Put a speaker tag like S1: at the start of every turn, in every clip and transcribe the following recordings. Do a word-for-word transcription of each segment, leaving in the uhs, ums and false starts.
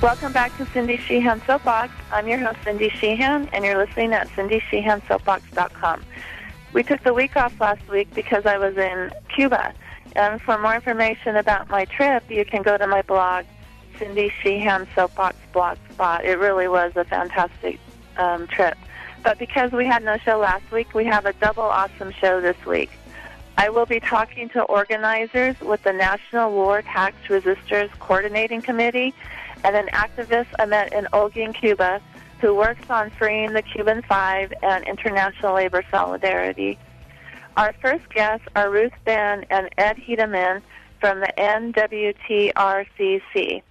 S1: Welcome back to Cindy Sheehan Soapbox. I'm your host, Cindy Sheehan, and you're listening at cindy sheehan soapbox dot com. We took the week off last week because I was in Cuba. And for more information about my trip, you can go to my blog, Cindy Sheehan Soapbox Blogspot. It really was a fantastic um, trip. But because we had no show last week, we have a double awesome show this week. I will be talking to organizers with the National War Tax Resistors Coordinating Committee and an activist I met in Holguin, Cuba, who works on freeing the Cuban Five and international labor solidarity. Our first guests are Ruth Ben and Ed Hedeman from the N W T R C C.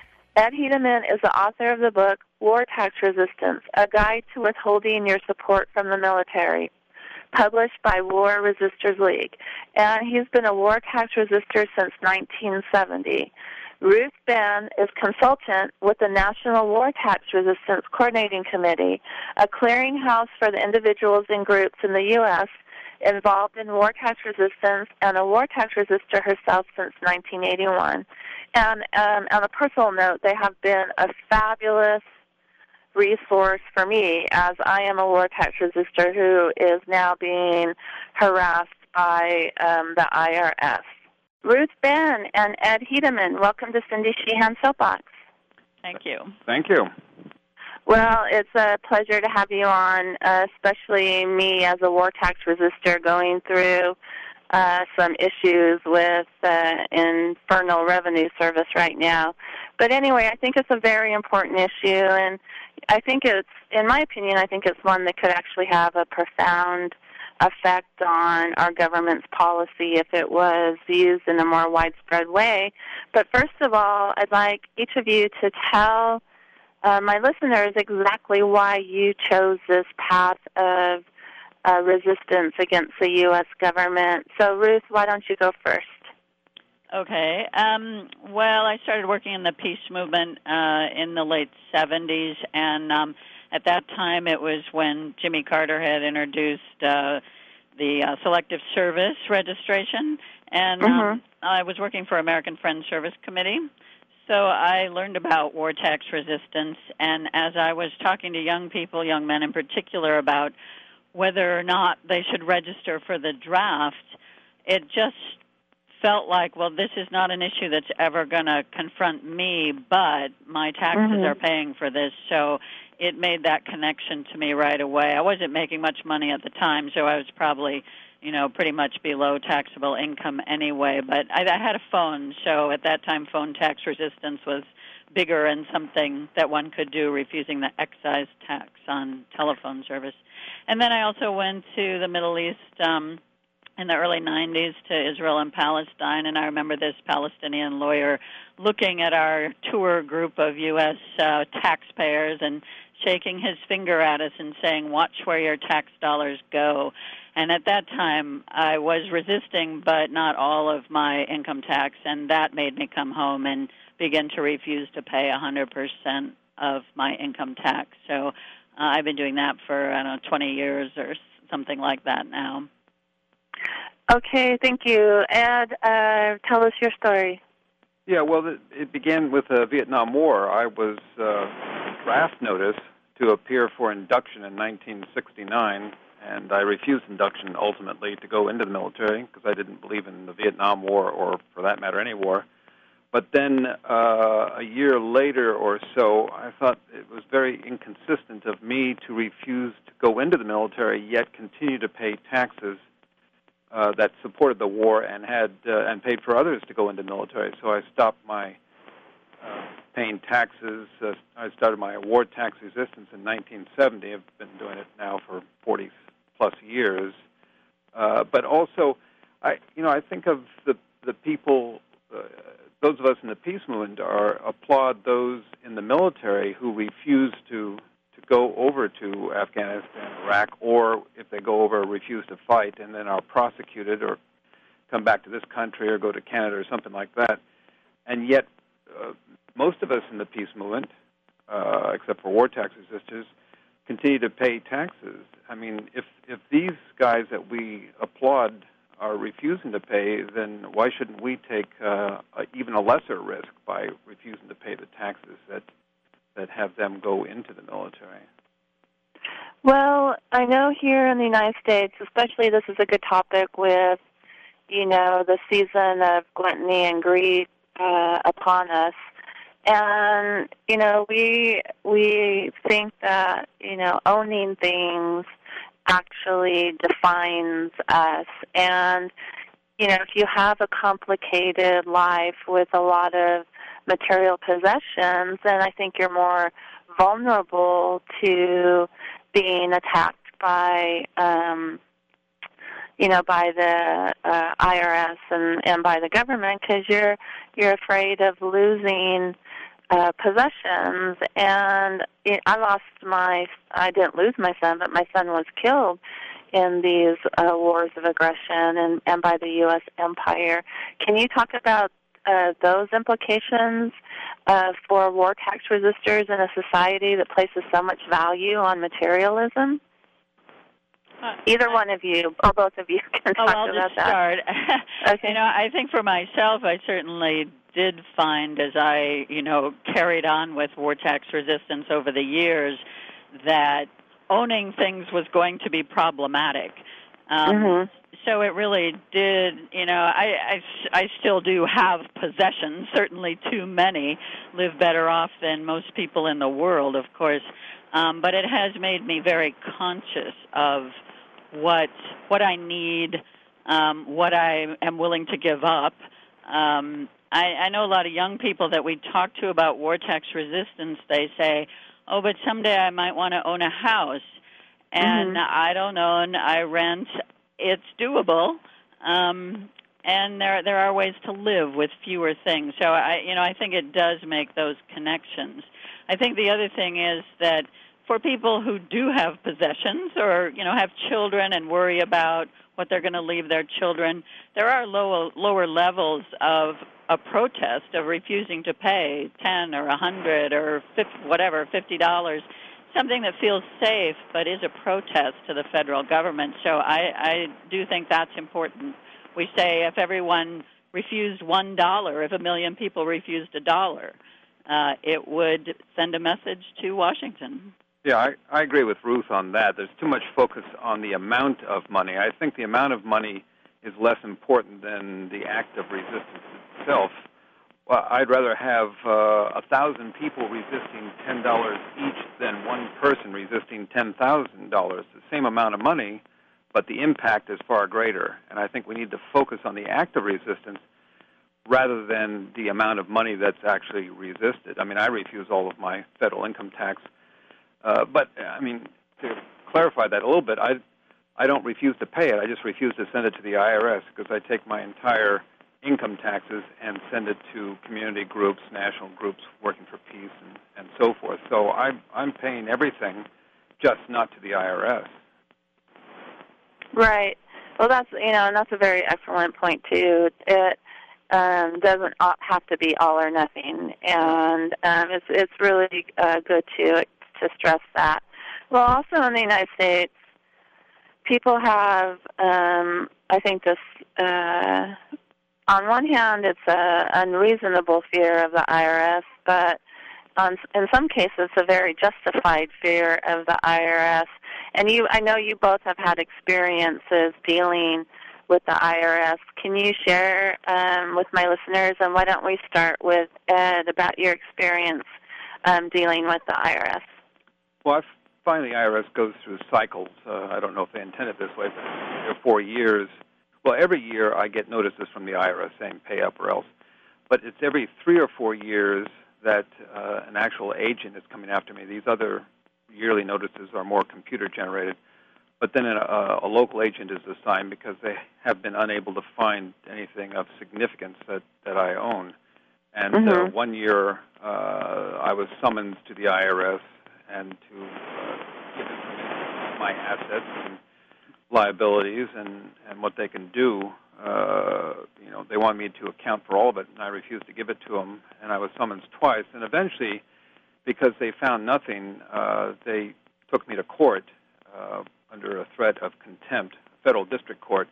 S1: Ed Hedeman is the author of the book War Tax Resistance, A Guide to Withholding Your Support from the Military, published by War Resistors League. And he's been a war tax resistor since nineteen seventy. Ruth Ben is consultant with the National War Tax Resistance Coordinating Committee, a clearinghouse for the individuals and groups in the U S involved in war tax resistance, and a war tax resistor herself since nineteen eighty-one. And um, on a personal note, they have been a fabulous resource for me, as I am a war tax resistor who is now being harassed by um, the I R S. Ruth Ben and Ed Hedeman, welcome to Cindy Sheehan Soapbox.
S2: Thank you.
S3: Thank you.
S1: Well, it's a pleasure to have you on, uh, especially me as a war tax resistor going through uh, some issues with uh, Infernal Revenue Service right now. But anyway, I think it's a very important issue, and I think it's, in my opinion, I think it's one that could actually have a profound effect on our government's policy if it was used in a more widespread way. But first of all, I'd like each of you to tell uh, my listeners exactly why you chose this path of uh, resistance against the U S government. So, Ruth, why don't you go first?
S2: Okay. Um, well, I started working in the peace movement uh, in the late seventies, and um, at that time it was when Jimmy Carter had introduced uh, the uh, Selective Service registration, and
S1: mm-hmm.
S2: um, I was working for American Friends Service Committee. So I learned about war tax resistance, and as I was talking to young people, young men in particular, about whether or not they should register for the draft, it just felt like, well, this is not an issue that's ever going to confront me, but my taxes
S1: mm-hmm.
S2: are paying for this, so it made that connection to me right away. I wasn't making much money at the time, so I was probably, you know, pretty much below taxable income anyway, but I, I had a phone, so at that time phone tax resistance was bigger and something that one could do, refusing the excise tax on telephone service. And then I also went to the Middle East um, in the early nineties to Israel and Palestine, and I remember this Palestinian lawyer looking at our tour group of U S uh, taxpayers and shaking his finger at us and saying, watch where your tax dollars go. And at that time, I was resisting, but not all of my income tax, and that made me come home and begin to refuse to pay one hundred percent of my income tax. So uh, I've been doing that for, I don't know, twenty years or something like that now.
S1: Okay, thank you. Ed, uh, tell us your story.
S3: Yeah, well, it, it began with the Vietnam War. I was uh, draft notice to appear for induction in nineteen sixty-nine, and I refused induction ultimately to go into the military because I didn't believe in the Vietnam War or, for that matter, any war. But then uh, a year later or so, I thought it was very inconsistent of me to refuse to go into the military yet continue to pay taxes uh, that supported the war and had uh, and paid for others to go into the military. So I stopped my uh, paying taxes. Uh, I started my war tax resistance in nineteen seventy. I've been doing it now for forty plus years. Uh, but also, I you know I think of the the people. Uh, Those of us in the peace movement are applaud those in the military who refuse to, to go over to Afghanistan, Iraq, or if they go over, refuse to fight, and then are prosecuted or come back to this country or go to Canada or something like that. And yet, uh, most of us in the peace movement, uh, except for war tax resistors, continue to pay taxes. I mean, if if these guys that we applaud are refusing to pay, then why shouldn't we take uh, a, even a lesser risk by refusing to pay the taxes that that have them go into the military?
S1: Well, I know here in the United States, especially this is a good topic with, you know, the season of gluttony and greed uh, upon us. And, you know, we we think that, you know, owning things actually defines us. And, you know, if you have a complicated life with a lot of material possessions, then I think you're more vulnerable to being attacked by, um, you know, by the uh, I R S and, and by the government, because you're you're afraid of losing uh, possessions. And it, I lost my, I didn't lose my son, but my son was killed in these uh, wars of aggression and, and by the U S empire. Can you talk about uh, those implications uh, for war tax resistors in a society that places so much value on materialism? Uh, Either one of you, or both of you, can
S2: oh,
S1: talk
S2: I'll
S1: about
S2: just
S1: that.
S2: Start.
S1: Okay.
S2: You know, I think for myself, I certainly did find, as I, you know, carried on with war tax resistance over the years, that owning things was going to be problematic. Um,
S1: mm-hmm.
S2: So it really did, you know, I, I, I still do have possessions, certainly too many, live better off than most people in the world, of course, um, but it has made me very conscious of what what I need, um, what I am willing to give up. Um, I, I know a lot of young people that we talk to about war tax resistance. They say, oh, but someday I might want to own a house. And
S1: mm-hmm.
S2: I don't own, I rent. It's doable. Um, and there there are ways to live with fewer things. So, I you know, I think it does make those connections. I think the other thing is that for people who do have possessions or, you know, have children and worry about what they're going to leave their children, there are lower, lower levels of a protest of refusing to pay ten or a hundred or fifty, whatever, fifty dollars, something that feels safe but is a protest to the federal government. So I, I do think that's important. We say if everyone refused one dollar, if a million people refused a dollar, uh, it would send a message to Washington.
S3: Yeah, I, I agree with Ruth on that. There's too much focus on the amount of money. I think the amount of money is less important than the act of resistance itself. Well, I'd rather have uh, a thousand people resisting ten dollars each than one person resisting ten thousand dollars. The same amount of money, but the impact is far greater. And I think we need to focus on the act of resistance rather than the amount of money that's actually resisted. I mean, I refuse all of my federal income tax. Uh, but, I mean, to clarify that a little bit, I, I don't refuse to pay it. I just refuse to send it to the I R S because I take my entire income taxes and send it to community groups, national groups working for peace, and, and so forth. So I'm, I'm paying everything, just not to the I R S.
S1: Right. Well, that's, you know, and that's a very excellent point, too. It um, doesn't have to be all or nothing, and um, it's, it's really uh, good to to stress that. Well, also in the United States, people have, um, I think this, uh, on one hand, it's an unreasonable fear of the I R S, but on, in some cases, it's a very justified fear of the I R S. And you, I know you both have had experiences dealing with the I R S. Can you share um, with my listeners, and why don't we start with Ed about your experience um, dealing with the I R S?
S3: Well, I find the I R S goes through cycles. Uh, I don't know if they intend it this way, but every four years. Well, every year I get notices from the I R S saying pay up or else. But it's every three or four years that uh, an actual agent is coming after me. These other yearly notices are more computer-generated. But then a, a local agent is assigned because they have been unable to find anything of significance that, that I own. And mm-hmm. uh, one year uh, I was summoned to the I R S and to uh, give information on my assets and liabilities and, and what they can do. Uh, you know, they wanted me to account for all of it, and I refused to give it to them, and I was summoned twice. And eventually, because they found nothing, uh, they took me to court uh, under a threat of contempt, federal district court,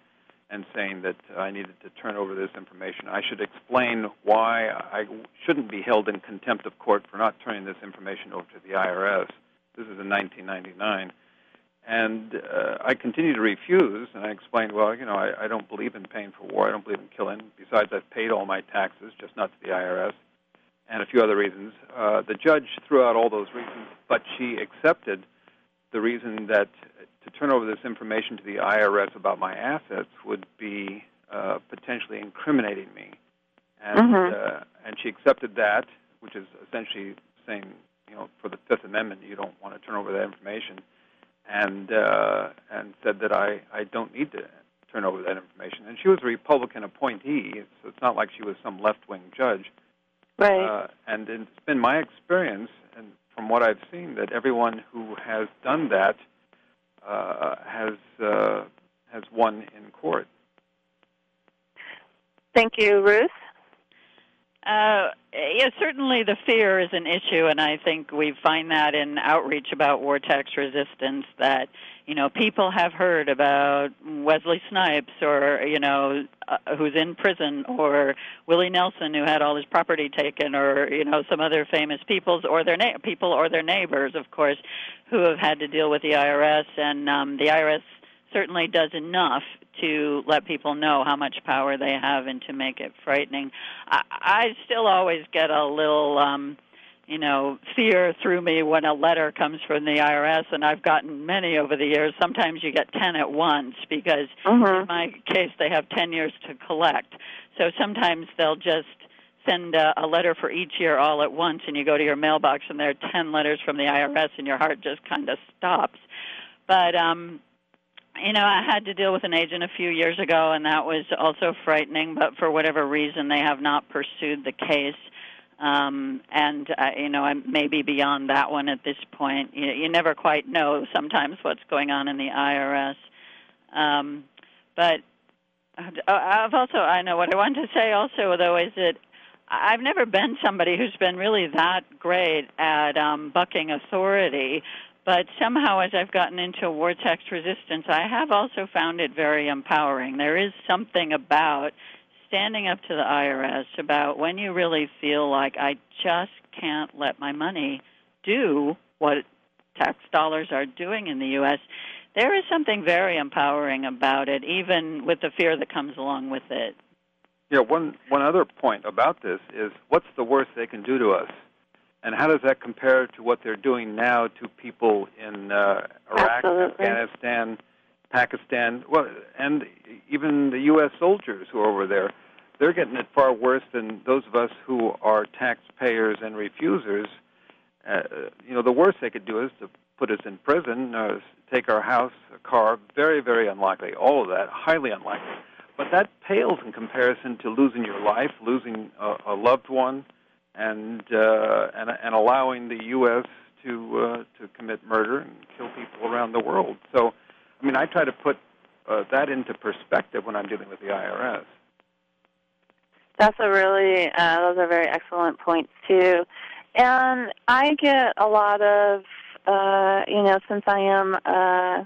S3: and saying that I needed to turn over this information. I should explain why I shouldn't be held in contempt of court for not turning this information over to the I R S. This is in nineteen ninety-nine. And uh, I continued to refuse, and I explained, well, you know, I, I don't believe in paying for war. I don't believe in killing. Besides, I've paid all my taxes, just not to the I R S, and a few other reasons. Uh, the judge threw out all those reasons, but she accepted the reason that to turn over this information to the I R S about my assets would be uh, potentially incriminating me. And, mm-hmm. uh, and she accepted that, which is essentially saying, you know, for the Fifth Amendment, you don't want to turn over that information. And uh, and said that I, I don't need to turn over that information. And she was a Republican appointee, so it's not like she was some left-wing judge.
S1: Right.
S3: Uh, and it's been my experience, and from what I've seen, that everyone who has done that uh, has uh, has won in court.
S1: Thank you, Ruth.
S2: Uh, yeah, certainly the fear is an issue, and I think we find that in outreach about war tax resistance that, you know, people have heard about Wesley Snipes or, you know, uh, who's in prison, or Willie Nelson who had all his property taken, or, you know, some other famous peoples or their na- people or their neighbors, of course, who have had to deal with the I R S, and um, the I R S certainly does enough to let people know how much power they have and to make it frightening. I, I still always get a little, um, you know, fear through me when a letter comes from the I R S, and I've gotten many over the years. Sometimes you get ten at once because mm-hmm. in my case they have ten years to collect. So sometimes they'll just send a, a letter for each year all at once, and you go to your mailbox and there are ten letters from the I R S, and your heart just kind of stops. But, um, you know, I had to deal with an agent a few years ago, and that was also frightening, but for whatever reason, they have not pursued the case. Um, and, uh, you know, I may be beyond that one at this point. You, you never quite know sometimes what's going on in the I R S. Um, but I've also, I know what I wanted to say also, though, is that I've never been somebody who's been really that great at um, bucking authority. But somehow, as I've gotten into war tax resistance, I have also found it very empowering. There is something about standing up to the I R S, about when you really feel like I just can't let my money do what tax dollars are doing in the U S. There is something very empowering about it, even with the fear that comes along with it.
S3: Yeah, one, one other point about this is what's the worst they can do to us? And how does that compare to what they're doing now to people in uh, Iraq,
S1: Absolutely.
S3: Afghanistan, Pakistan, well, and even the U S soldiers who are over there? They're getting it far worse than those of us who are taxpayers and refusers. Uh, you know, the worst they could do is to put us in prison, uh, take our house, a car. Very, very unlikely. All of that, highly unlikely. But that pales in comparison to losing your life, losing a, a loved one, and uh, and and allowing the U S to uh, to commit murder and kill people around the world. So, I mean, I try to put uh, that into perspective when I'm dealing with the I R S.
S1: That's a really, uh, those are very excellent points too. And I get a lot of, uh, you know, since I am, uh,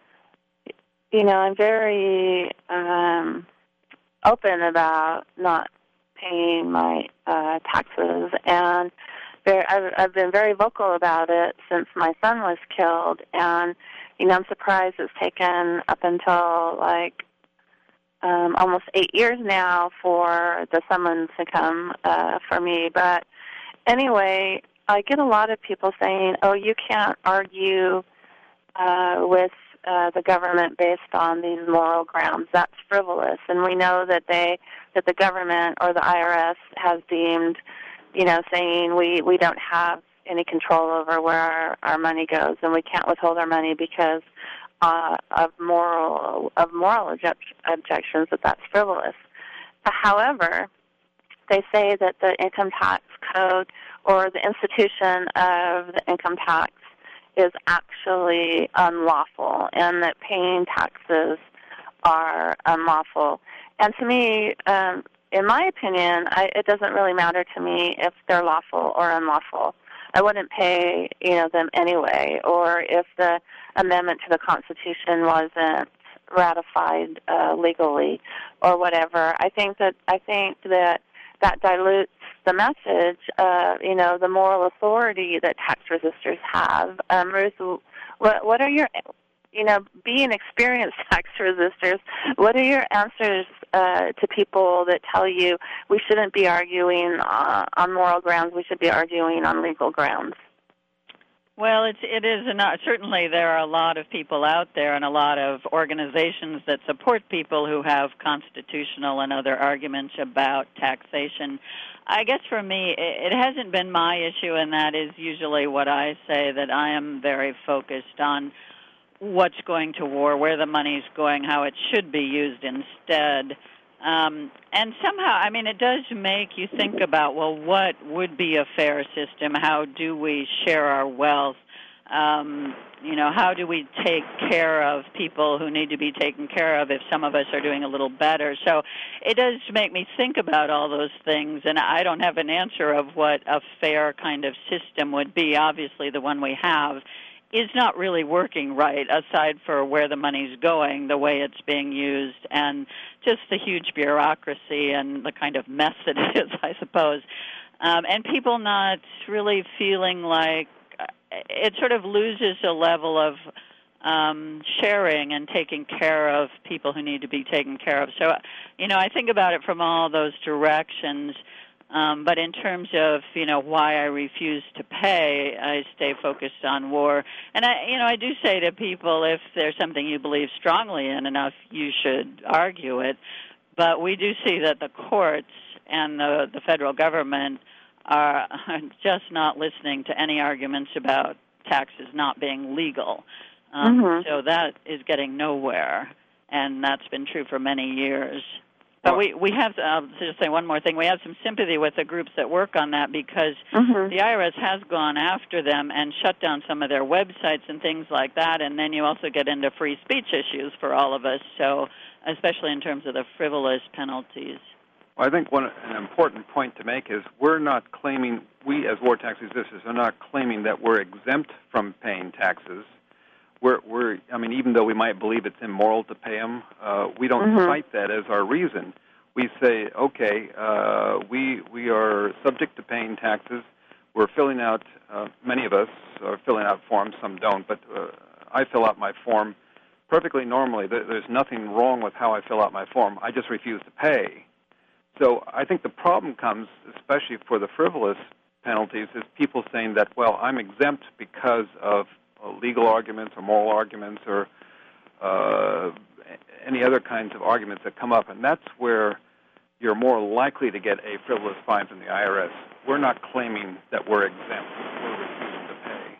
S1: you know, I'm very um, open about not paying my uh, taxes, and very, I've, I've been very vocal about it since my son was killed. And you know, I'm surprised it's taken up until like um, almost eight years now for the summons to come uh, for me. But anyway, I get a lot of people saying, "Oh, you can't argue uh, with Uh, the government based on these moral grounds. That's frivolous." And we know that they, that the government or the I R S has deemed, you know, saying we, we don't have any control over where our, our money goes, and we can't withhold our money because uh, of moral of moral object, objections, that that's frivolous. However, they say that the income tax code or the institution of the income tax is actually unlawful, and that paying taxes are unlawful. And to me, um, in my opinion, I, it doesn't really matter to me if they're lawful or unlawful. I wouldn't pay, you know, them anyway, or if the amendment to the Constitution wasn't ratified uh, legally or whatever. I think that I think that that dilutes the message. Uh, you know, the moral authority that tax resistors have. Um, Ruth, what, what are your You know, being experienced tax resistors, what are your answers uh, to people that tell you we shouldn't be arguing uh, on moral grounds, we should be arguing on legal grounds?
S2: Well, it's, it is not, certainly there are a lot of people out there and a lot of organizations that support people who have constitutional and other arguments about taxation. I guess for me, it hasn't been my issue, and that is usually what I say, that I am very focused on what's going to war, where the money's going, how it should be used instead. Um, and somehow, I mean, it does make you think about, well, what would be a fair system? How do we share our wealth? Um, you know, how do we take care of people who need to be taken care of if some of us are doing a little better? So it does make me think about all those things, and I don't have an answer of what a fair kind of system would be. Obviously, the one we have is not really working right, aside for where the money's going, the way it's being used, and just the huge bureaucracy and the kind of mess it is, I suppose. Um, and people not really feeling like it sort of loses a level of um, sharing and taking care of people who need to be taken care of. So, you know, I think about it from all those directions. Um, but in terms of, you know, why I refuse to pay, I stay focused on war. And, I, you know, I do say to people, if there's something you believe strongly in enough, you should argue it. But we do see that the courts and the, the federal government are just not listening to any arguments about taxes not being legal. Um, mm-hmm. So that is getting nowhere, and that's been true for many years. But we, we have, uh, to just say one more thing, we have some sympathy with the groups that work on that because mm-hmm. the I R S has gone after them and shut down some of their websites and things like that, and then you also get into free speech issues for all of us, so especially in terms of the frivolous penalties.
S3: Well, I think one an important point to make is we're not claiming, we as war tax resistors are not claiming that we're exempt from paying taxes. We're, we're, I mean, even though we might believe it's immoral to pay them, uh, we don't mm-hmm. cite that as our reason. We say, okay, uh, we we are subject to paying taxes. We're filling out, uh, many of us are filling out forms, some don't, but uh, I fill out my form perfectly normally. There's nothing wrong with how I fill out my form. I just refuse to pay. So I think the problem comes, especially for the frivolous penalties, is people saying that, well, I'm exempt because of legal arguments or moral arguments or uh, any other kinds of arguments that come up. And that's where you're more likely to get a frivolous fine from the I R S. We're not claiming that we're exempt. We're refusing to pay.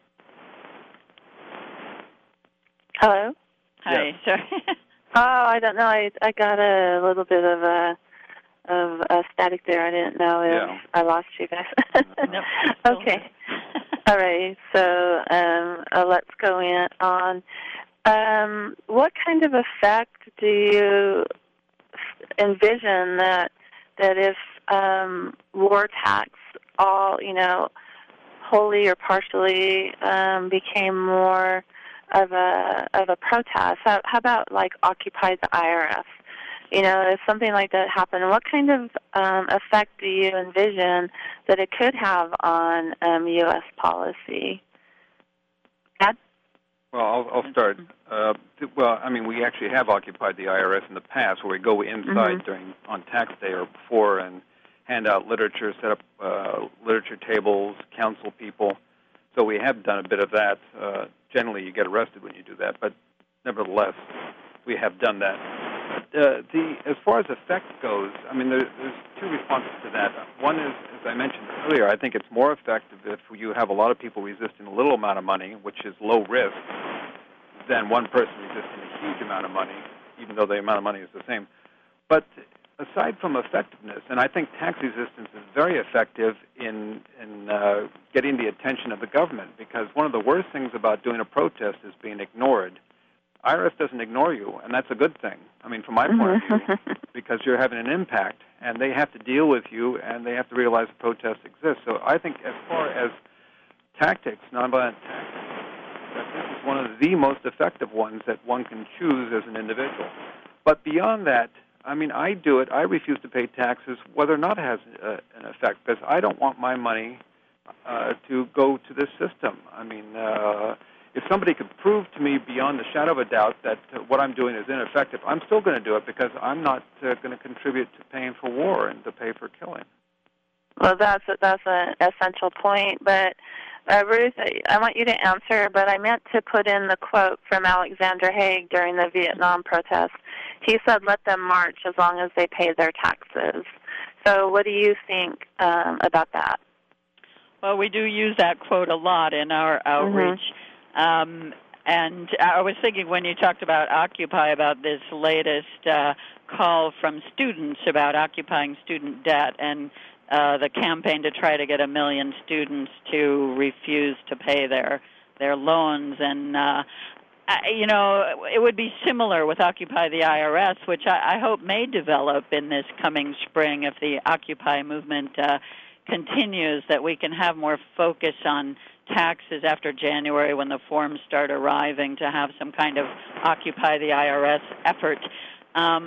S1: Hello?
S2: Hi,
S3: yes.
S2: Sorry.
S1: oh, I don't know. I, I got a little bit of a... of uh, static there. I didn't know if
S3: yeah.
S1: I lost you guys.
S2: Nope.
S1: Okay. All right. So um, uh, let's go in on um, what kind of effect do you envision that that if um, war tax all, you know, wholly or partially um, became more of a of a protest? How, how about like Occupy the I R S? You know, if something like that happened, what kind of um, effect do you envision that it could have on um, U S policy? Ed?
S3: Well, I'll, I'll start. Uh, well, I mean, we actually have occupied the I R S in the past, where we go inside mm-hmm. during on tax day or before and hand out literature, set up uh, literature tables, counsel people. So we have done a bit of that. Uh, generally, you get arrested when you do that, but nevertheless, we have done that. Uh, the as far as effect goes, I mean, there, there's two responses to that. One is, as I mentioned earlier, I think it's more effective if you have a lot of people resisting a little amount of money, which is low risk, than one person resisting a huge amount of money, even though the amount of money is the same. But aside from effectiveness, and I think tax resistance is very effective in, in uh, getting the attention of the government, because one of the worst things about doing a protest is being ignored. I R S doesn't ignore you, and that's a good thing. I mean, from my point of view, because you're having an impact, and they have to deal with you, and they have to realize the protest exists. So I think as far as tactics, nonviolent tactics, that this is one of the most effective ones that one can choose as an individual. But beyond that, I mean, I do it. I refuse to pay taxes whether or not it has uh, an effect, because I don't want my money uh, to go to this system. I mean, uh, if somebody could prove to me beyond the shadow of a doubt that uh, what I'm doing is ineffective, I'm still going to do it because I'm not uh, going to contribute to paying for war and to pay for killing.
S1: Well, that's a, that's an essential point. But, uh, Ruth, I want you to answer, but I meant to put in the quote from Alexander Haig during the Vietnam protests. He said, let them march as long as they pay their taxes. So what do you think um, about that?
S2: Well, we do use that quote a lot in our outreach. Mm-hmm. Um, and I was thinking when you talked about Occupy, about this latest uh, call from students about occupying student debt and uh, the campaign to try to get a million students to refuse to pay their their loans. And, uh, I, you know, it would be similar with Occupy the I R S, which I, I hope may develop in this coming spring if the Occupy movement uh, continues, that we can have more focus on taxes after January when the forms start arriving, to have some kind of Occupy the I R S effort. Um,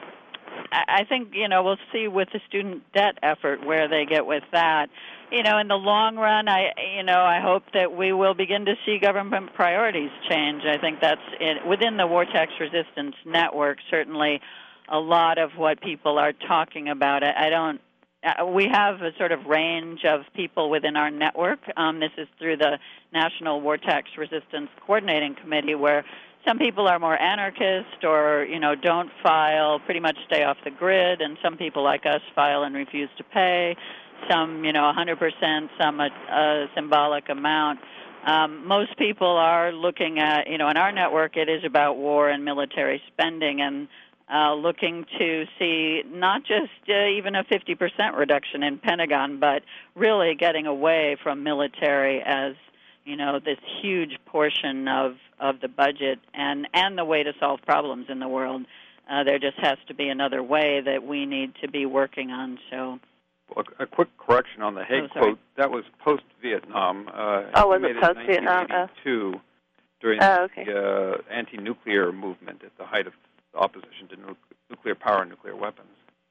S2: I think, you know, we'll see with the student debt effort where they get with that. You know, in the long run, I, you know, I hope that we will begin to see government priorities change. I think that's it. Within the War Tax Resistance Network, certainly a lot of what people are talking about. I, I don't, uh, we have a sort of range of people within our network. Um, this is through the National War Tax Resistance Coordinating Committee, where some people are more anarchist or, you know, don't file, pretty much stay off the grid, and some people like us file and refuse to pay. Some, you know, one hundred percent, some a, a symbolic amount. Um, most people are looking at, you know, in our network it is about war and military spending, and uh, looking to see not just uh, even a fifty percent reduction in Pentagon, but really getting away from military as, you know, this huge portion of, of the budget and, and the way to solve problems in the world. Uh, there just has to be another way that we need to be working on, so...
S3: Well, a, a quick correction on the Haig
S2: oh,
S3: quote. That was post-Vietnam. Uh,
S1: oh, was it post-Vietnam?
S3: nineteen eighty-two, during
S1: oh, okay.
S3: the uh, anti-nuclear movement at the height of opposition to nu- nuclear power and nuclear weapons.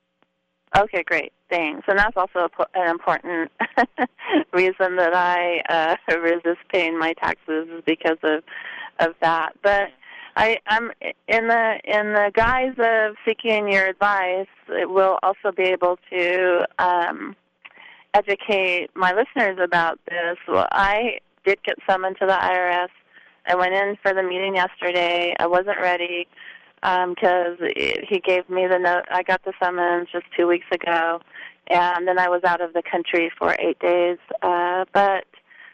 S1: Okay, great. Thanks. And that's also an important reason that I uh, resist paying my taxes, is because of of that. But I, I'm in the in the guise of seeking your advice, it will also be able to um, educate my listeners about this. Well, I did get summoned to the I R S. I went in for the meeting yesterday. I wasn't ready because um, he gave me the note. I got the summons just two weeks ago, and then I was out of the country for eight days. Uh, but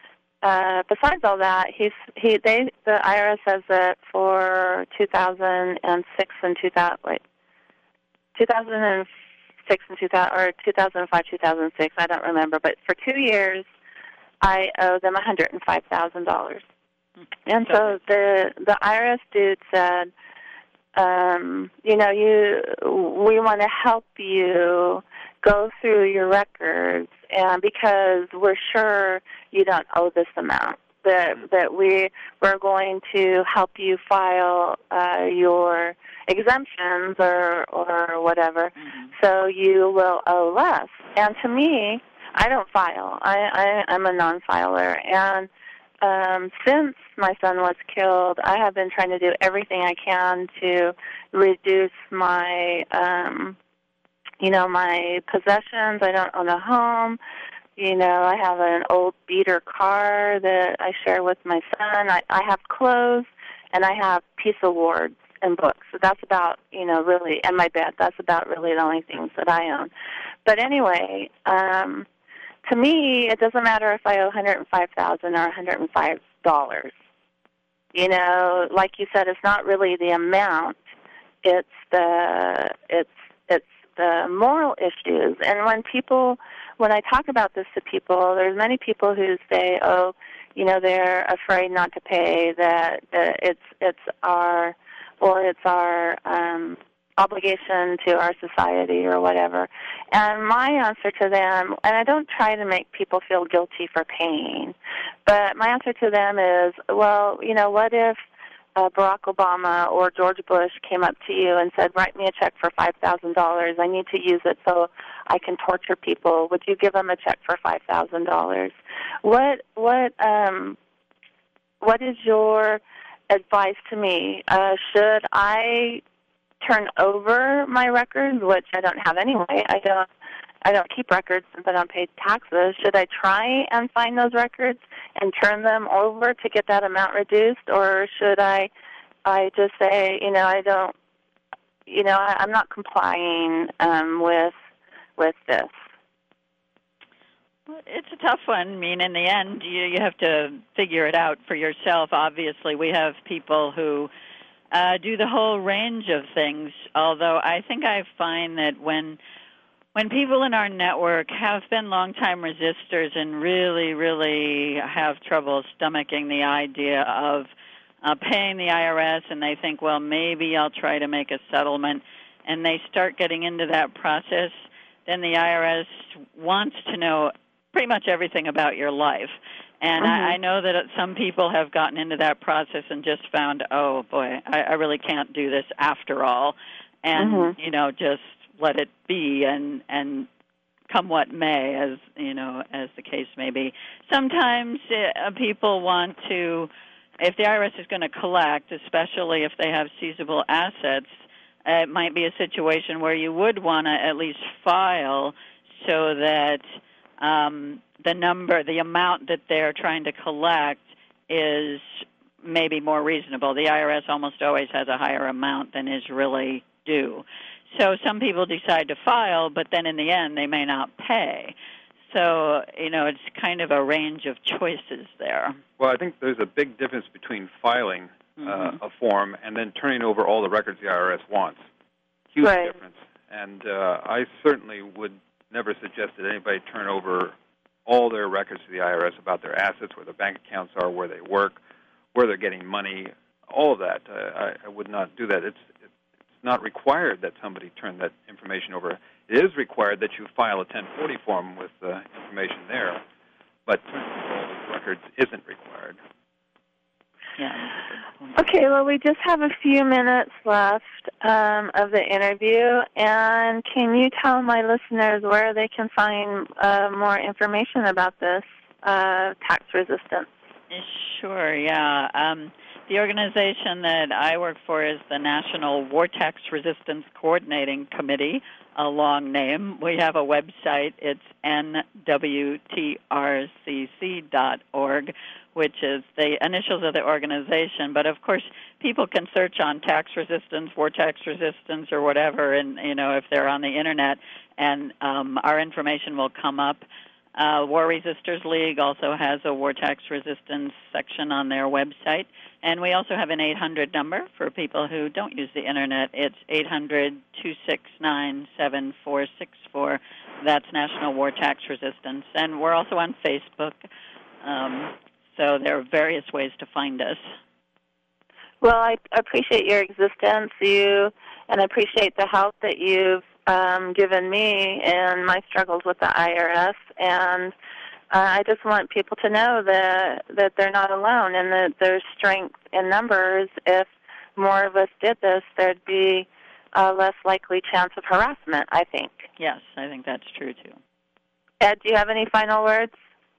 S1: Uh, besides all that, he's he they the I R S says that for two thousand six and two thousand wait two thousand six and two thousand or two thousand five two thousand six, I don't remember, but for two years I owe them one hundred and five thousand dollars. And so the the I R S dude said, um, you know, you we want to help you go through your records, and because we're sure you don't owe this amount, that that we we're going to help you file uh, your exemptions or or whatever, mm-hmm. so you will owe less. And to me, I don't file. I, I I'm a non-filer, and um, since my son was killed, I have been trying to do everything I can to reduce my um, you know, my possessions. I don't own a home. You know, I have an old beater car that I share with my son. I, I have clothes, and I have peace awards and books. So that's about, you know, really, and my bed. That's about really the only things that I own. But anyway, um, to me, it doesn't matter if I owe one hundred five thousand dollars or one hundred five dollars. You know, like you said, it's not really the amount. It's the, it's, it's, the moral issues. And when people, when I talk about this to people, there's many people who say, oh, you know, they're afraid not to pay, that, that it's it's our, or it's our um, obligation to our society or whatever. And my answer to them, and I don't try to make people feel guilty for paying, but my answer to them is, well, you know, what if uh, Barack Obama or George Bush came up to you and said, write me a check for five thousand dollars. I need to use it so I can torture people. Would you give them a check for five thousand dollars? What, what, um, what is your advice to me? Uh, should I turn over my records, which I don't have anyway? I don't I don't keep records since I don't pay taxes. Should I try and find those records and turn them over to get that amount reduced, or should I I just say, you know, I don't, you know, I, I'm not complying um, with with this?
S2: It's a tough one. I mean, in the end, you, you have to figure it out for yourself. Obviously, we have people who uh, do the whole range of things, although I think I find that when when people in our network have been longtime resistors and really, really have trouble stomaching the idea of uh, paying the I R S, and they think, well, maybe I'll try to make a settlement, and they start getting into that process, then the I R S wants to know pretty much everything about your life. And mm-hmm. I, I know that some people have gotten into that process and just found, oh, boy, I, I really can't do this after all, and, mm-hmm. you know, just let it be and, and come what may, as, you know, as the case may be. Sometimes uh, people want to, if the I R S is going to collect, especially if they have seizable assets, uh, it might be a situation where you would want to at least file so that Um, the number, the amount that they're trying to collect is maybe more reasonable. The I R S almost always has a higher amount than is really due. So some people decide to file, but then in the end they may not pay. So, you know, it's kind of a range of choices there.
S3: Well, I think there's a big difference between filing uh, mm-hmm. a form and then turning over all the records the I R S wants. Huge
S1: right.
S3: difference. And uh, I certainly would never suggest that anybody turn over all their records to the I R S about their assets, where their bank accounts are, where they work, where they're getting money, all of that. Uh, I, I would not do that. It's, it's not required that somebody turn that information over. It is required that you file a ten forty form with the uh, information there, but turning over all those records isn't required.
S2: Yeah.
S1: Okay, well, we just have a few minutes left um, of the interview, and can you tell my listeners where they can find uh, more information about this uh, tax resistance?
S2: Sure, yeah. Um, the organization that I work for is the National War Tax Resistance Coordinating Committee, a long name. We have a website. It's N W T R C C dot org, which is the initials of the organization. But, of course, people can search on tax resistance, war tax resistance, or whatever, and, you know, if they're on the Internet, and um, our information will come up. Uh, War Resistors League also has a war tax resistance section on their website. And we also have an eight hundred number for people who don't use the Internet. It's eight hundred, two six nine, seven four six four. That's National War Tax Resistance. And we're also on Facebook. Um, so there are various ways to find us.
S1: Well, I appreciate your existence, you, and I appreciate the help that you've um, given me in my struggles with the I R S. And uh, I just want people to know that that they're not alone, and that there's strength in numbers. If more of us did this, there'd be a less likely chance of harassment, I think.
S2: Yes, I think that's true, too.
S1: Ed, do you have any final words?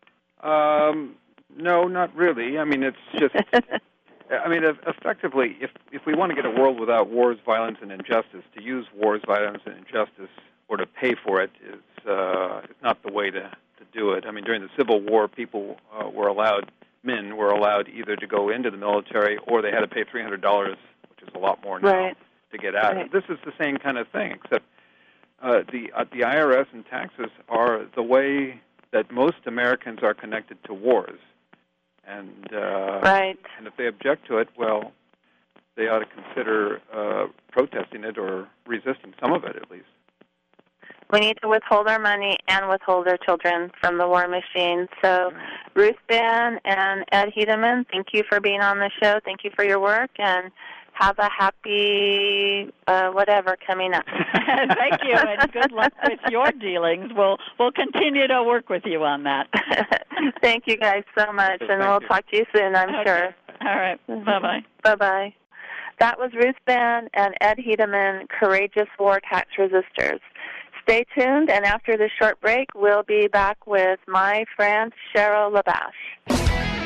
S3: Um, no, not really. I mean, it's just... I mean, effectively, if if we want to get a world without wars, violence, and injustice, to use wars, violence, and injustice, or to pay for it, is uh, is not the way to, to do it. I mean, during the Civil War, people uh, were allowed, men were allowed either to go into the military or they had to pay three hundred dollars, which is a lot more now,
S1: right.
S3: to get out.
S1: Right.
S3: This is the same kind of thing, except uh, the uh, the I R S and taxes are the way that most Americans are connected to wars. And uh,
S1: right.
S3: and if they object to it, well, they ought to consider uh, protesting it or resisting some of it, at least.
S1: We need to withhold our money and withhold our children from the war machine. So, Ruth Ben and Ed Hedeman, thank you for being on the show. Thank you for your work, and have a happy uh, whatever coming up.
S2: Thank you, and good luck with your dealings. We'll we'll continue to work with you on that.
S1: Thank you guys so much, and
S3: Thank
S1: we'll
S3: you.
S1: talk to you soon, I'm
S2: Okay.
S1: sure.
S2: All right. Bye-bye.
S1: Bye-bye. That was Ruth Ben and Ed Hedeman, Courageous War Tax Resistors. Stay tuned, and after this short break, we'll be back with my friend Cheryl LaBache.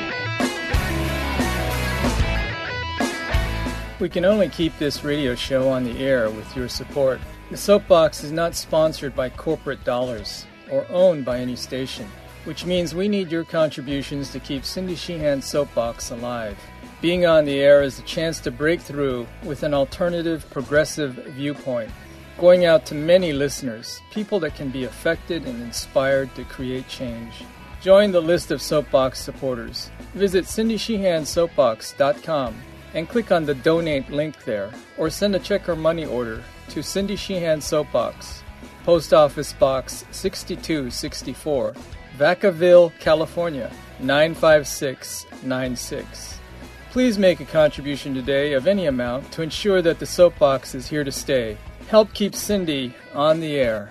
S4: We can only keep this radio show on the air with your support. The Soapbox is not sponsored by corporate dollars or owned by any station, which means we need your contributions to keep Cindy Sheehan's Soapbox alive. Being on the air is a chance to break through with an alternative, progressive viewpoint, going out to many listeners, people that can be affected and inspired to create change. Join the list of Soapbox supporters. Visit cindy sheehan soapbox dot com and click on the donate link there, or send a check or money order to Cindy Sheehan Soapbox, Post Office Box sixty-two sixty-four, Vacaville, California, nine five six nine six. Please make a contribution today of any amount to ensure that the Soapbox is here to stay. Help keep Cindy on the air.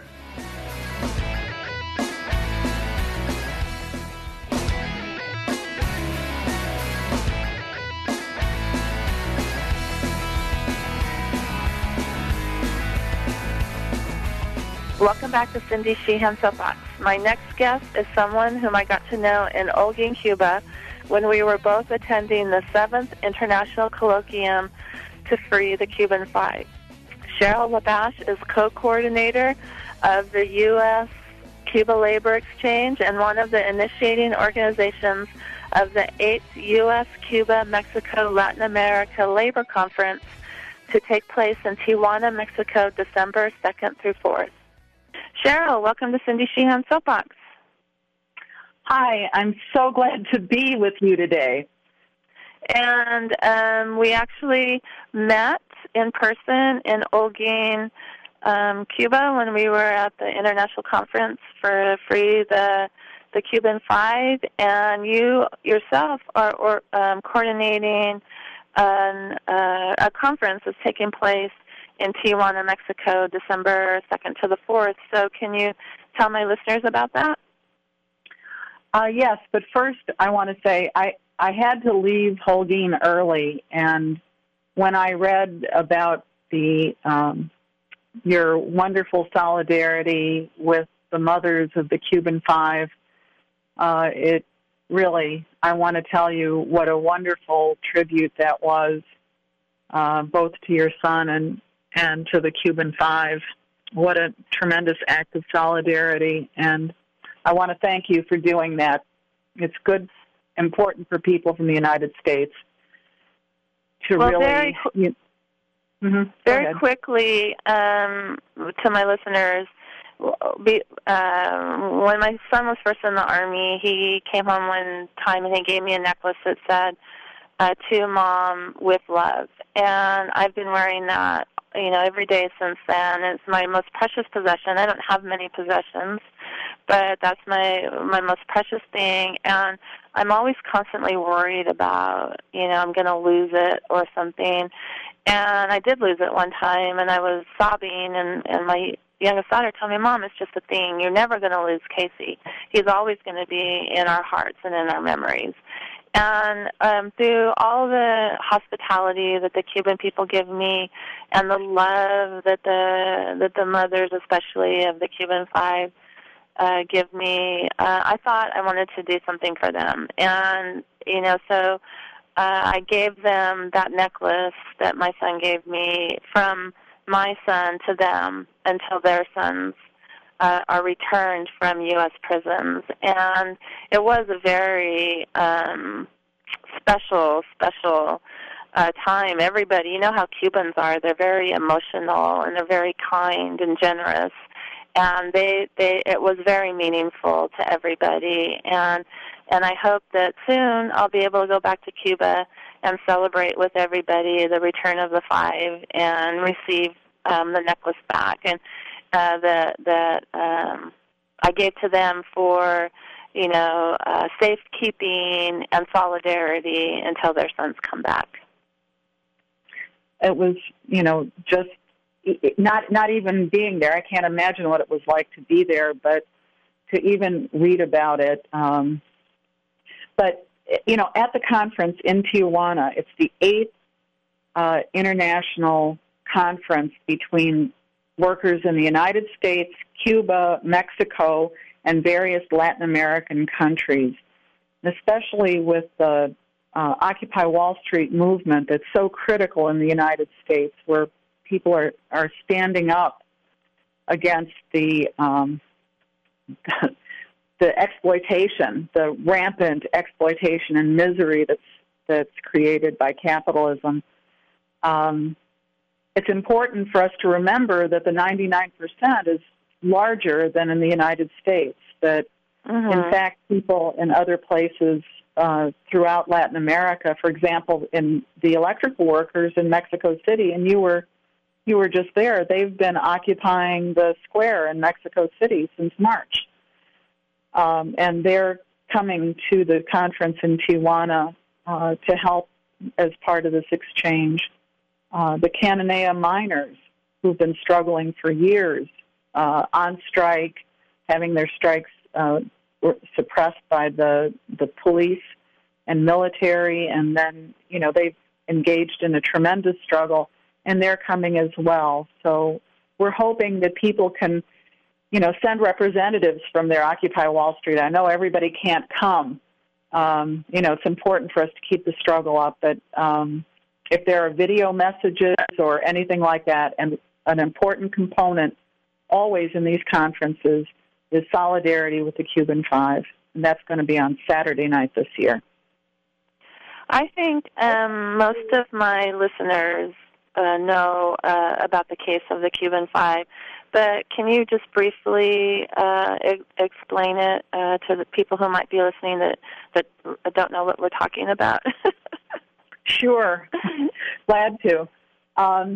S1: Welcome back to Cindy Sheehan Soapbox. My next guest is someone whom I got to know in Holguin, Cuba, when we were both attending the seventh International Colloquium to Free the Cuban Five. Cheryl LaBache is co-coordinator of the U S Cuba Labor Exchange and one of the initiating organizations of the eighth U S Cuba Mexico Latin America Labor Conference to take place in Tijuana, Mexico, December second through fourth. Cheryl, welcome to Cindy Sheehan Soapbox.
S5: Hi, I'm so glad to be with you today.
S1: And um, we actually met in person in Holguin, um, Cuba, when we were at the International Conference for Free the the Cuban Five, and you yourself are or, um, coordinating an, uh, a conference that's taking place in Tijuana, Mexico, December second to the fourth. So can you tell my listeners about that?
S5: Uh, yes, but first I want to say I, I had to leave Holguin early, and when I read about the um, your wonderful solidarity with the mothers of the Cuban Five, uh, it really, I want to tell you what a wonderful tribute that was, uh, both to your son and, and to the Cuban Five. What a tremendous act of solidarity, and I want to thank you for doing that. It's good, important for people from the United States to
S1: well,
S5: really...
S1: Very, qu-
S5: you, mm-hmm,
S1: very quickly, um, to my listeners, be, uh, when my son was first in the Army, he came home one time and he gave me a necklace that said, uh, to Mom with love. And I've been wearing that, you know, every day since then. It's my most precious possession. I don't have many possessions, but that's my my most precious thing. And I'm always constantly worried about, you know, I'm going to lose it or something. And I did lose it one time, and I was sobbing, and, and my youngest daughter told me, Mom, it's just a thing. You're never going to lose Casey. He's always going to be in our hearts and in our memories. And um, through all the hospitality that the Cuban people give me, and the love that the that the mothers, especially of the Cuban Five, uh, give me, uh, I thought I wanted to do something for them. And you know, so uh, I gave them that necklace that my son gave me, from my son to them until their sons Uh, are returned from U S prisons. And it was a very um, special, special uh, time. Everybody, you know how Cubans are. They're very emotional, and they're very kind and generous. And they, they, it was very meaningful to everybody. And and I hope that soon I'll be able to go back to Cuba and celebrate with everybody the return of the five and receive um, the necklace back. And Uh, that that um, I gave to them for, you know, uh, safekeeping and solidarity until their sons come back.
S5: it was, you know, just not not even being there. I can't imagine what it was like to be there, but to even read about it. Um, but, you know, at the conference in Tijuana, it's the eighth uh, international conference between workers in the United States, Cuba, Mexico, and various Latin American countries, especially with the uh, Occupy Wall Street movement that's so critical in the United States, where people are, are standing up against the um, the exploitation, the rampant exploitation and misery that's that's created by capitalism. Um, it's important for us to remember that the ninety-nine percent is larger than in the United States, that
S1: Mm-hmm.
S5: in fact people in other places uh, throughout Latin America, for example, in the electrical workers in Mexico City, and you were you were just there, they've been occupying the square in Mexico City since March. Um, and they're coming to the conference in Tijuana uh, to help as part of this exchange. Uh, the Cananea miners, who've been struggling for years, uh, on strike, having their strikes uh, suppressed by the the police and military, and then, you know, they've engaged in a tremendous struggle, and they're coming as well. So we're hoping that people can, you know, send representatives from their Occupy Wall Street. I know everybody can't come. Um, you know, it's important for us to keep the struggle up, but um, if there are video messages or anything like that, and an important component always in these conferences is solidarity with the Cuban Five, and that's going to be on Saturday night this year.
S1: I think um, most of my listeners uh, know uh, about the case of the Cuban Five, but can you just briefly uh, e- explain it uh, to the people who might be listening that, that don't know what we're talking about?
S5: Sure. Glad to. Um,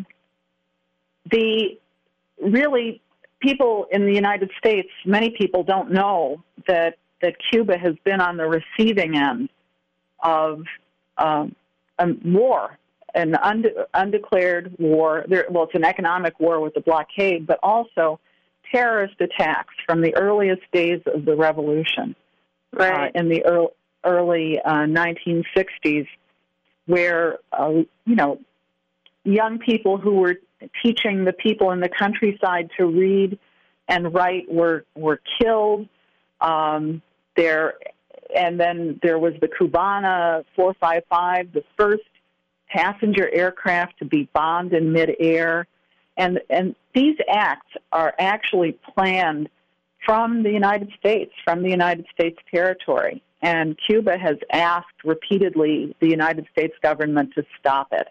S5: the really, people in the United States, many people don't know that, that Cuba has been on the receiving end of um, a war, an unde- undeclared war. There, well, it's an economic war with the blockade, but also terrorist attacks from the earliest days of the revolution,
S1: right.
S5: uh, in the early, early uh, nineteen sixties, where, uh, you know, young people who were teaching the people in the countryside to read and write were were killed. Um, there, and then there was the Cubana four five five, the first passenger aircraft to be bombed in midair, and and these acts are actually planned from the United States, from the United States territory, and Cuba has asked repeatedly the United States government to stop it.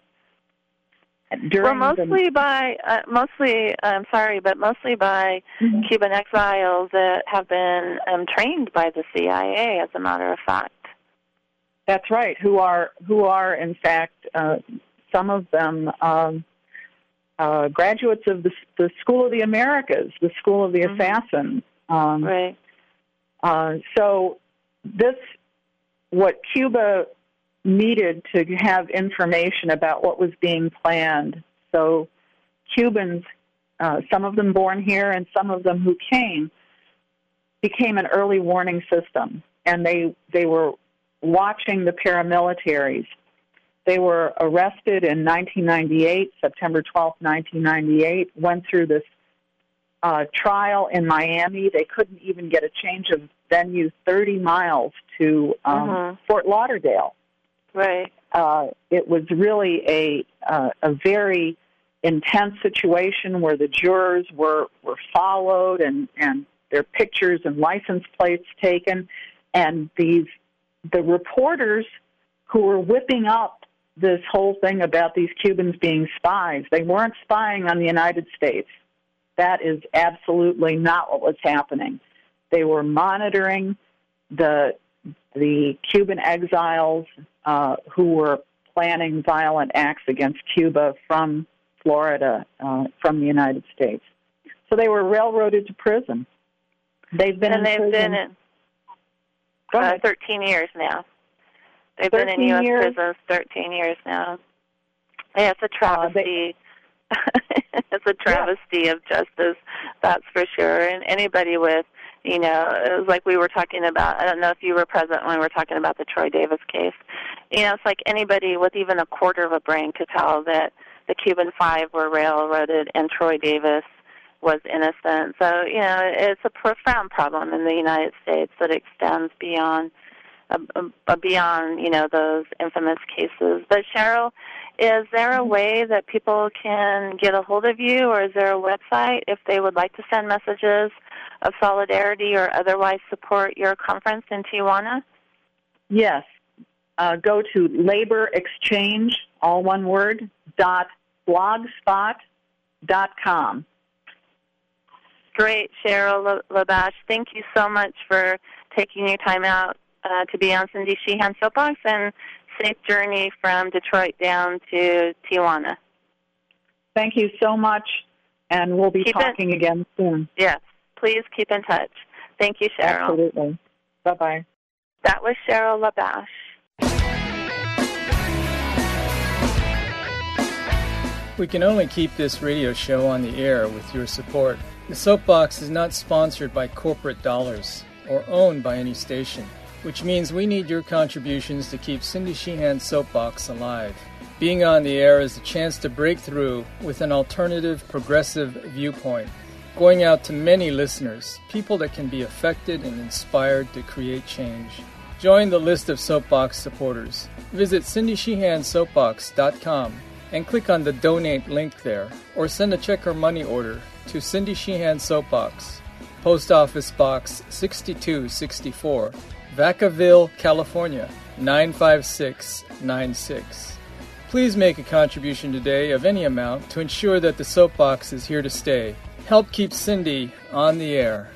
S5: During
S1: well, mostly
S5: the,
S1: by, uh, mostly, I'm sorry, but mostly by
S5: mm-hmm.
S1: Cuban exiles that have been um, trained by the C I A, as a matter of fact.
S5: That's right, who are, who are in fact, uh, some of them um, uh, graduates of the, the School of the Americas, the School of the
S1: mm-hmm.
S5: Assassins. Um,
S1: right.
S5: Uh, so this, what Cuba needed to have information about what was being planned. So Cubans, uh, some of them born here and some of them who came, became an early warning system, and they they were watching the paramilitaries. They were arrested in nineteen ninety-eight, September twelfth, nineteen ninety-eight, went through this uh, trial in Miami. They couldn't even get a change of venue thirty miles to um,
S1: mm-hmm.
S5: Fort Lauderdale.
S1: Right.
S5: Uh, it was really a uh, a very intense situation where the jurors were, were followed and, and their pictures and license plates taken, and these the reporters who were whipping up this whole thing about these Cubans being spies. They weren't spying on the United States. That is absolutely not what was happening. They were monitoring the the Cuban exiles uh, who were planning violent acts against Cuba from Florida, uh, from the United States. So they were railroaded to prison. They've been
S1: and
S5: in
S1: they've
S5: prison.
S1: been in uh, thirteen years now. They've been in U S
S5: years.
S1: prisons thirteen years now. Yeah, it's a travesty. Uh, they, it's a travesty yeah. of justice, that's for sure. And anybody with, you know, it was like we were talking about, I don't know if you were present when we were talking about the Troy Davis case. You know, it's like anybody with even a quarter of a brain could tell that the Cuban Five were railroaded and Troy Davis was innocent. So, you know, it's a profound problem in the United States that extends beyond uh, beyond, you know, those infamous cases. But, Cheryl, is there a way that people can get a hold of you, or is there a website if they would like to send messages of solidarity or otherwise support your conference in Tijuana?
S5: Yes. Uh, go to Labor Exchange, all one word, dot blogspot dot com.
S1: Great, Cheryl Labash. Thank you so much for taking your time out uh, to be on Cindy Sheehan Soapbox, and safe journey from Detroit down to Tijuana.
S5: Thank you so much, and we'll be keep talking in, again soon.
S1: Yes, please keep in touch. Thank you, Cheryl.
S5: Absolutely. Bye-bye.
S1: That was Cheryl Labash.
S4: We can only keep this radio show on the air with your support. The Soapbox is not sponsored by corporate dollars or owned by any station, which means we need your contributions to keep Cindy Sheehan's Soapbox alive. Being on the air is a chance to break through with an alternative, progressive viewpoint, going out to many listeners, people that can be affected and inspired to create change. Join the list of Soapbox supporters. Visit cindy sheehan soapbox dot com and click on the donate link there, or send a check or money order to Cindy Sheehan Soapbox, Post Office Box sixty-two sixty-four, Vacaville, California, nine five six nine six. Please make a contribution today of any amount to ensure that the Soapbox is here to stay. Help keep Cindy on the air.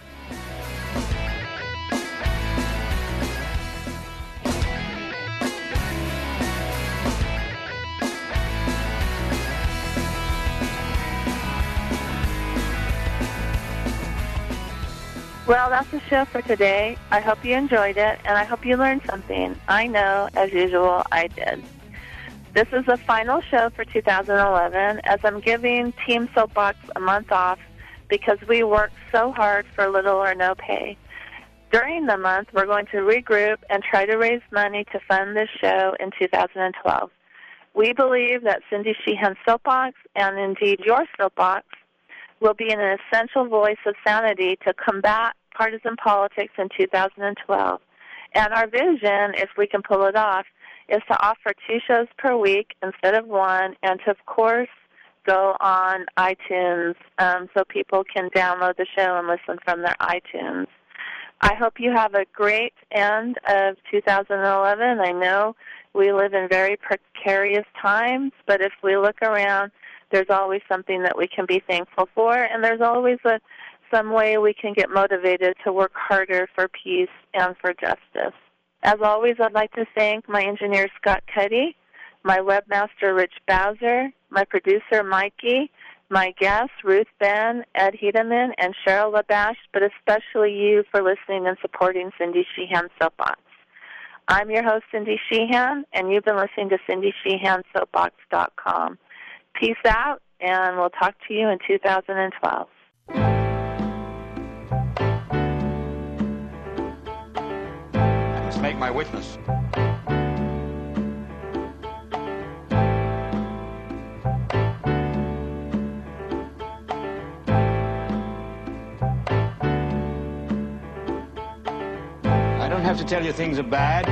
S1: Well, that's the show for today. I hope you enjoyed it, and I hope you learned something. I know, as usual, I did. This is the final show for two thousand eleven, as I'm giving Team Soapbox a month off because we work so hard for little or no pay. During the month, we're going to regroup and try to raise money to fund this show in two thousand twelve. We believe that Cindy Sheehan's Soapbox, and indeed your Soapbox, will be an essential voice of sanity to combat partisan politics in two thousand twelve. And our vision, if we can pull it off, is to offer two shows per week instead of one, and to, of course, go on iTunes um, so people can download the show and listen from their iTunes. I hope you have a great end of two thousand eleven. I know we live in very precarious times, but if we look around, there's always something that we can be thankful for, and there's always a, some way we can get motivated to work harder for peace and for justice. As always, I'd like to thank my engineer, Scott Cuddy, my webmaster, Rich Bowser, my producer, Mikey, my guests, Ruth Ben, Ed Hedeman, and Cheryl Labash, but especially you for listening and supporting Cindy Sheehan Soapbox. I'm your host, Cindy Sheehan, and you've been listening to cindy sheehan soapbox dot com. Peace out, and we'll talk to you in two thousand twelve.
S6: I must make my witness. I don't have to tell you things are bad.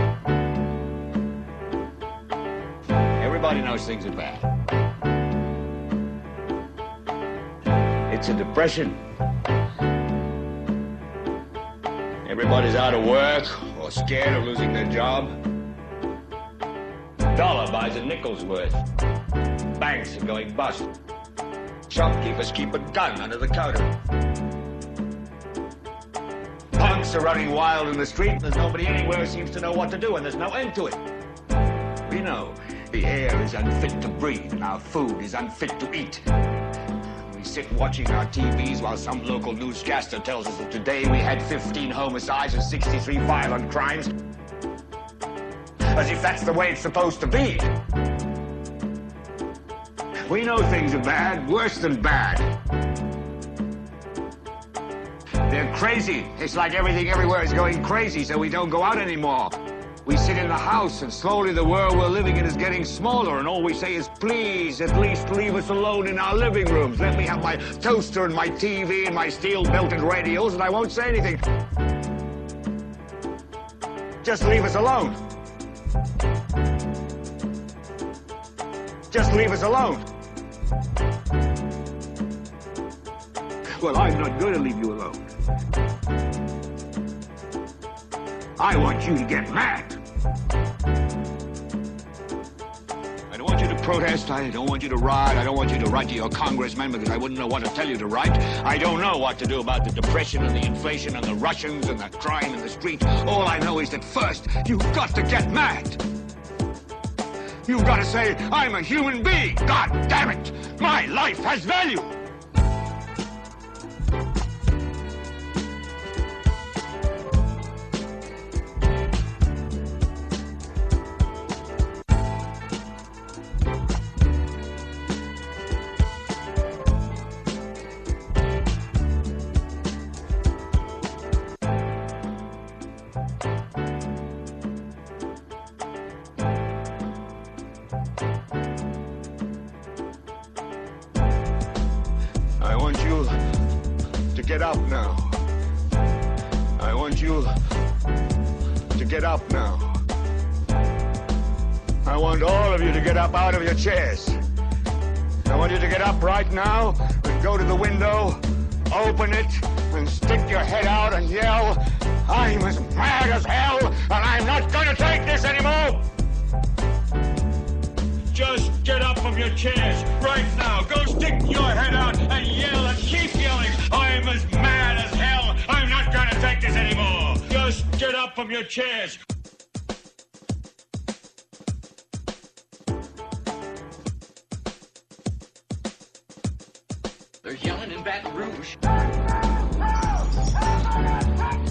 S6: Everybody knows things are bad. It's a depression. Everybody's out of work or scared of losing their job. Dollar buys a nickel's worth. Banks are going bust. Shopkeepers keep a gun under the counter. Punks are running wild in the street. There's nobody anywhere who seems to know what to do, and there's no end to it. We know the air is unfit to breathe, and our food is unfit to eat. We sit watching our T Vs while some local newscaster tells us that today we had fifteen homicides and sixty-three violent crimes. As if that's the way it's supposed to be. We know things are bad, worse than bad. They're crazy. It's like everything everywhere is going crazy, so we don't go out anymore. We sit in the house, and slowly the world we're living in is getting smaller, and all we say is, please, at least leave us alone in our living rooms. Let me have my toaster and my T V and my steel-belted radios, and I won't say anything. Just leave us alone. Just leave us alone. Well, I'm not going to leave you alone. I want you to get mad. I don't want you to protest. I don't want you to riot. I don't want you to write to your congressman because I wouldn't know what to tell you to write. I don't know what to do about the depression and the inflation and the Russians and the crime in the street. All I know is that first, you've got to get mad. You've got to say, I'm a human being. God damn it. My life has value. Get up now. I want you to get up now. I want all of you to get up out of your chairs. I want you to get up right now and go to the window, open it, and stick your head out and yell, I'm as mad as hell, and I'm not going to take this anymore. Just get up from your chairs right now. Go stick your head out and yell and keep yelling. I'm as mad as hell. I'm not going to take this anymore. Just get up from your chairs. They're yelling in Baton Rouge.